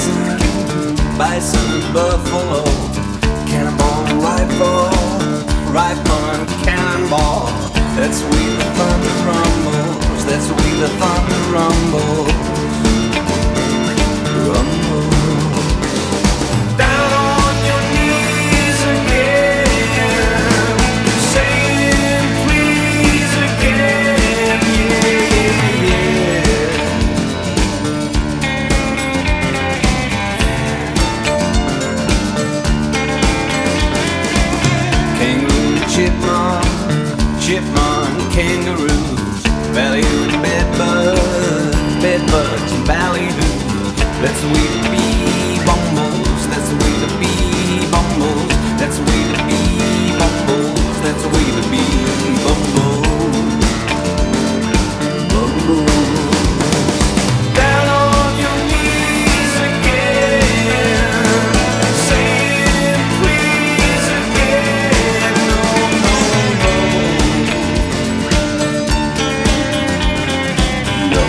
bison and buffalo, cannonball and rifle and cannonball. That's the way the thunder rumbles. That's the way the thunder rumbles. Down on your knees again, saying please again, yeah. Kangaroo, chipmunk, kangaroos, ballyhoo, bedbugs and ballyhoos. That's the way to be bumbles. That's the way to be bumbles. That's the way to be bumbles. That's the way to be bumbles. Bumbles. Down on your knees again, saying please again. No, no, no.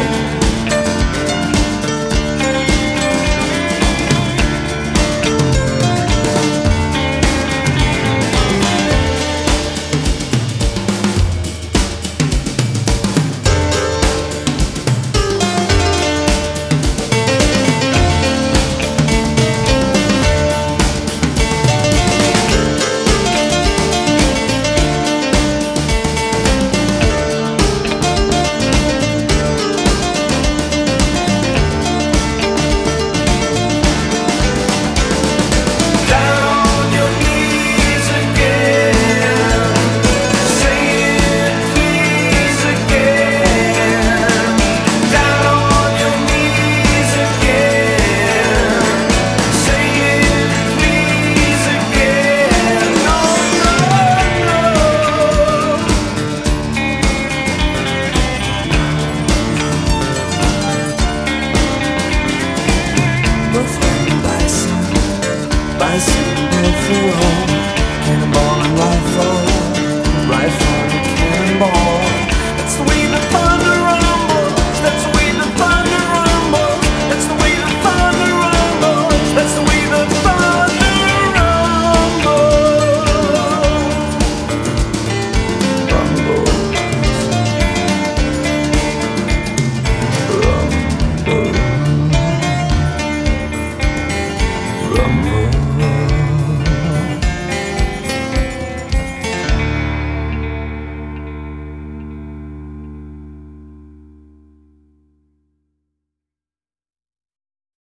Bison, buffalo, cannonball.